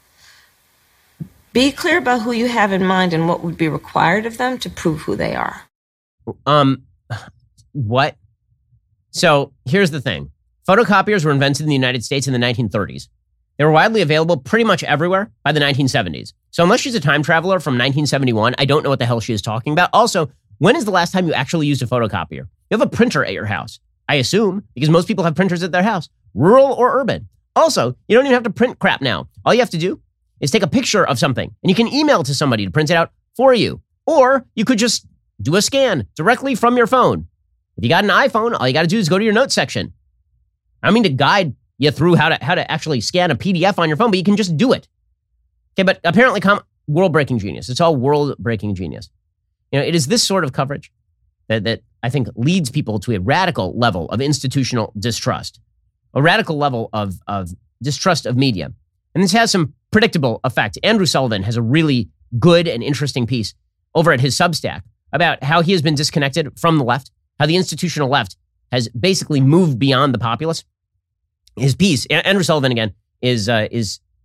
Speaker 8: be clear about who you have in mind and what would be required of them to prove who they are.
Speaker 2: Um... What? So here's the thing. Photocopiers were invented in the United States in the nineteen thirties. They were widely available pretty much everywhere by the nineteen seventies. So unless she's a time traveler from nineteen seventy-one, I don't know what the hell she is talking about. Also, when is the last time you actually used a photocopier? You have a printer at your house, I assume, because most people have printers at their house, rural or urban. Also, you don't even have to print crap now. All you have to do is take a picture of something and you can email it to somebody to print it out for you. Or you could just do a scan directly from your phone. If you got an iPhone, all you got to do is go to your notes section. I don't mean to guide you through how to how to actually scan a P D F on your phone, but you can just do it. Okay, but apparently, com- world-breaking genius. It's all world-breaking genius. You know, it is this sort of coverage that, that I think leads people to a radical level of institutional distrust, a radical level of, of distrust of media. And this has some predictable effect. Andrew Sullivan has a really good and interesting piece over at his Substack about how he has been disconnected from the left, how the institutional left has basically moved beyond the populace. His piece, Andrew Sullivan again, is uh, is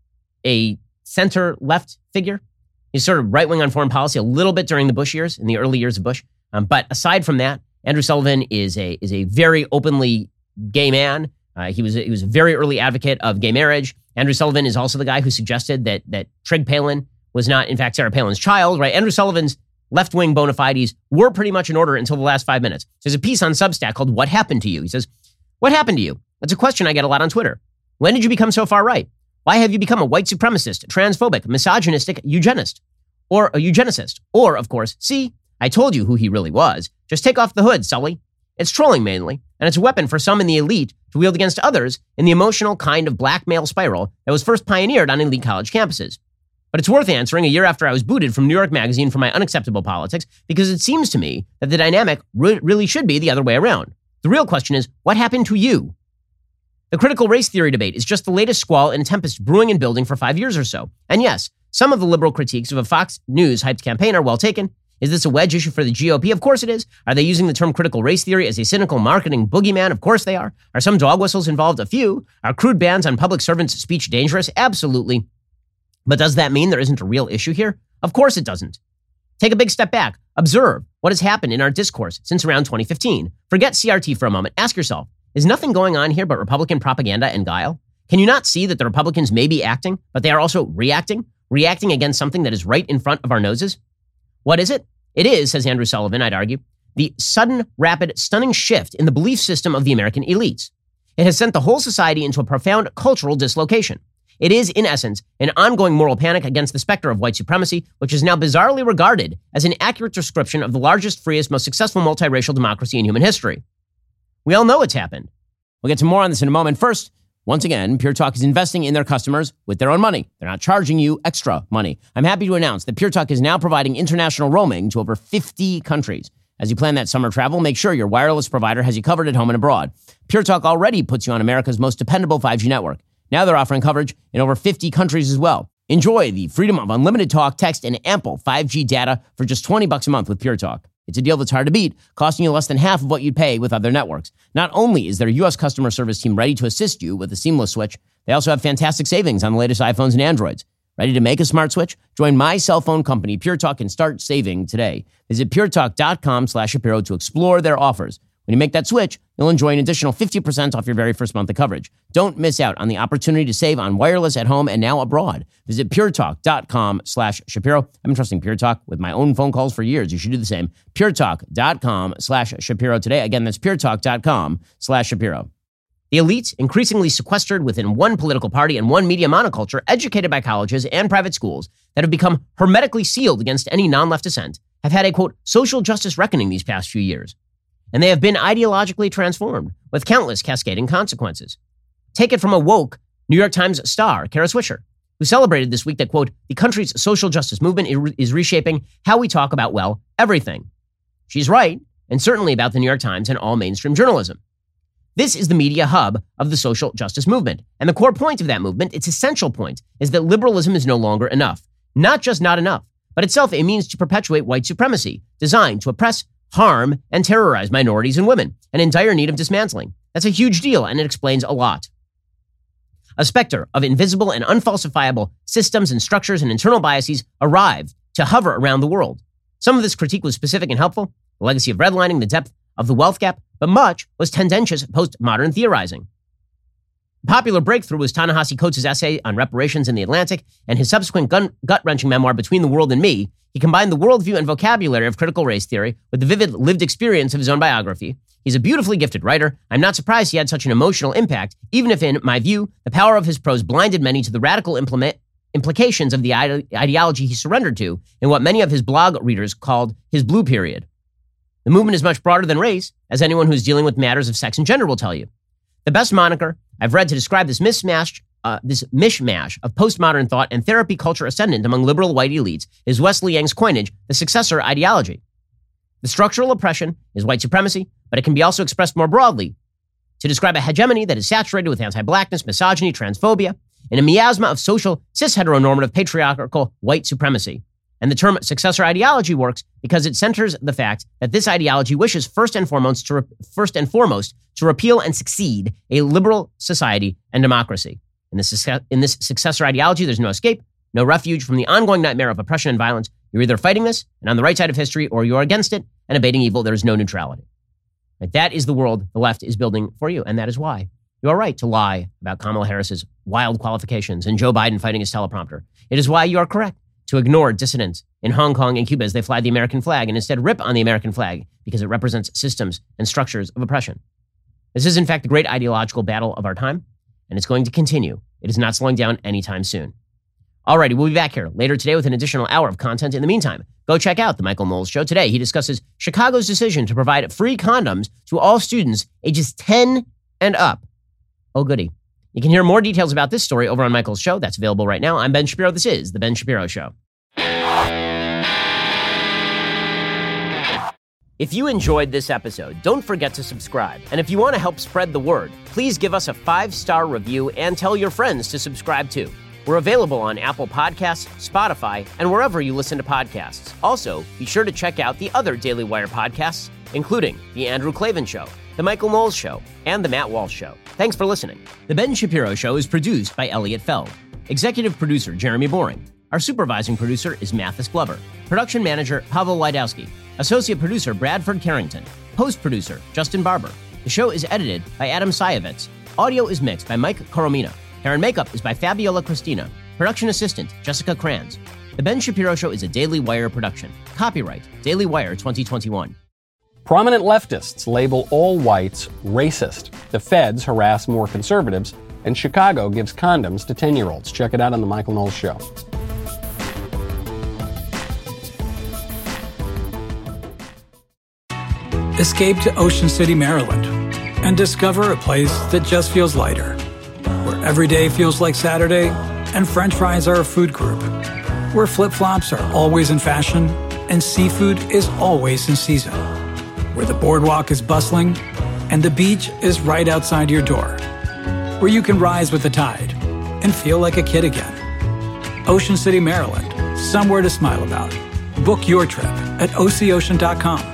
Speaker 2: a center-left figure. He's sort of right-wing on foreign policy a little bit during the Bush years, in the early years of Bush. Um, but aside from that, Andrew Sullivan is a is a very openly gay man. Uh, he was he was a very early advocate of gay marriage. Andrew Sullivan is also the guy who suggested that that Trig Palin was not, in fact, Sarah Palin's child, right? Andrew Sullivan's left-wing bona fides were pretty much in order until the last five minutes. So there's a piece on Substack called What Happened to You? He says, what happened to you? That's a question I get a lot on Twitter. When did you become so far right? Why have you become a white supremacist, transphobic, misogynistic eugenist? Or a eugenicist? Or, of course, see, I told you who he really was. Just take off the hood, Sully. It's trolling mainly, and it's a weapon for some in the elite to wield against others in the emotional kind of blackmail spiral that was first pioneered on elite college campuses. But it's worth answering a year after I was booted from New York Magazine for my unacceptable politics, because it seems to me that the dynamic re- really should be the other way around. The real question is, what happened to you? The critical race theory debate is just the latest squall in a tempest brewing and building for five years or so. And yes, some of the liberal critiques of a Fox News hyped campaign are well taken. Is this a wedge issue for the G O P? Of course it is. Are they using the term critical race theory as a cynical marketing boogeyman? Of course they are. Are some dog whistles involved? A few. Are crude bans on public servants' speech dangerous? Absolutely. But does that mean there isn't a real issue here? Of course it doesn't. Take a big step back. Observe what has happened in our discourse since around twenty fifteen. Forget C R T for a moment. Ask yourself, is nothing going on here but Republican propaganda and guile? Can you not see that the Republicans may be acting, but they are also reacting? Reacting against something that is right in front of our noses? What is it? It is, says Andrew Sullivan, I'd argue, the sudden, rapid, stunning shift in the belief system of the American elites. It has sent the whole society into a profound cultural dislocation. It is, in essence, an ongoing moral panic against the specter of white supremacy, which is now bizarrely regarded as an accurate description of the largest, freest, most successful multiracial democracy in human history. We all know it's happened. We'll get to more on this in a moment. First, once again, Pure Talk is investing in their customers with their own money. They're not charging you extra money. I'm happy to announce that Pure Talk is now providing international roaming to over fifty countries. As you plan that summer travel, make sure your wireless provider has you covered at home and abroad. Pure Talk already puts you on America's most dependable five G network. Now they're offering coverage in over fifty countries as well. Enjoy the freedom of unlimited talk, text, and ample five G data for just twenty bucks a month with Pure Talk. It's a deal that's hard to beat, costing you less than half of what you'd pay with other networks. Not only is their U S customer service team ready to assist you with a seamless switch, they also have fantastic savings on the latest iPhones and Androids. Ready to make a smart switch? Join my cell phone company, Pure Talk, and start saving today. Visit puretalk.com slash Shapiro to explore their offers. When you make that switch, you'll enjoy an additional fifty percent off your very first month of coverage. Don't miss out on the opportunity to save on wireless at home and now abroad. Visit puretalk.com slash Shapiro. I've been trusting Pure Talk with my own phone calls for years. You should do the same. puretalk.com slash Shapiro today. Again, that's puretalk.com slash Shapiro. The elites, increasingly sequestered within one political party and one media monoculture, educated by colleges and private schools that have become hermetically sealed against any non-left dissent, have had a, quote, social justice reckoning these past few years. And they have been ideologically transformed with countless cascading consequences. Take it from a woke New York Times star, Kara Swisher, who celebrated this week that, quote, the country's social justice movement is reshaping how we talk about, well, everything. She's right, and certainly about the New York Times and all mainstream journalism. This is the media hub of the social justice movement. And the core point of that movement, its essential point, is that liberalism is no longer enough. Not just not enough, but itself a means to perpetuate white supremacy, designed to oppress, harm, and terrorize minorities and women, and in dire need of dismantling. That's a huge deal, and it explains a lot. A specter of invisible and unfalsifiable systems and structures and internal biases arrived to hover around the world. Some of this critique was specific and helpful, the legacy of redlining, the depth of the wealth gap, but much was tendentious postmodern theorizing. A popular breakthrough was Ta-Nehisi Coates' essay on reparations in The Atlantic and his subsequent gun- gut-wrenching memoir, Between the World and Me. He combined the worldview and vocabulary of critical race theory with the vivid lived experience of his own biography. He's a beautifully gifted writer. I'm not surprised he had such an emotional impact, even if, in my view, the power of his prose blinded many to the radical implement implications of the ide- ideology he surrendered to in what many of his blog readers called his blue period. The movement is much broader than race, as anyone who's dealing with matters of sex and gender will tell you. The best moniker I've read to describe this mismatched Uh, this mishmash of postmodern thought and therapy culture ascendant among liberal white elites is Wesley Yang's coinage, the successor ideology. The structural oppression is white supremacy, but it can be also expressed more broadly to describe a hegemony that is saturated with anti-blackness, misogyny, transphobia, and a miasma of social cis-heteronormative patriarchal white supremacy. And the term successor ideology works because it centers the fact that this ideology wishes first and foremost to re- first and foremost to repeal and succeed a liberal society and democracy. In this, success, in this successor ideology, there's no escape, no refuge from the ongoing nightmare of oppression and violence. You're either fighting this and on the right side of history, or you're against it and abating evil. There is no neutrality. Right? That is the world the left is building for you, and that is why you are right to lie about Kamala Harris's wild qualifications and Joe Biden fighting his teleprompter. It is why you are correct to ignore dissidents in Hong Kong and Cuba as they fly the American flag and instead rip on the American flag because it represents systems and structures of oppression. This is, in fact, the great ideological battle of our time, and it's going to continue. It is not slowing down anytime soon. Alrighty, we'll be back here later today with an additional hour of content. In the meantime, go check out The Michael Knowles Show. Today, he discusses Chicago's decision to provide free condoms to all students ages ten and up. Oh, goody. You can hear more details about this story over on Michael's show. That's available right now. I'm Ben Shapiro. This is The Ben Shapiro Show. If you enjoyed this episode, don't forget to subscribe. And if you want to help spread the word, please give us a five-star review and tell your friends to subscribe too. We're available on Apple Podcasts, Spotify, and wherever you listen to podcasts. Also, be sure to check out the other Daily Wire podcasts, including The Andrew Klavan Show, The Michael Knowles Show, and The Matt Walsh Show. Thanks for listening. The Ben Shapiro Show is produced by Elliot Feld. Executive producer, Jeremy Boring. Our supervising producer is Mathis Glover. Production manager, Pavel Wydowski. Associate producer, Bradford Carrington. Post-producer, Justin Barber. The show is edited by Adam Sayevitz. Audio is mixed by Mike Coromina. Hair and makeup is by Fabiola Cristina. Production assistant, Jessica Kranz. The Ben Shapiro Show is a Daily Wire production. Copyright, Daily Wire twenty twenty-one.
Speaker 9: Prominent leftists label all whites racist. The feds harass more conservatives, and Chicago gives condoms to ten-year-olds. Check it out on The Michael Knowles Show.
Speaker 1: Escape to Ocean City, Maryland, and discover a place that just feels lighter, where every day feels like Saturday and French fries are a food group, where flip-flops are always in fashion and seafood is always in season, where the boardwalk is bustling and the beach is right outside your door, where you can rise with the tide and feel like a kid again. Ocean City, Maryland, somewhere to smile about. Book your trip at O C ocean dot com.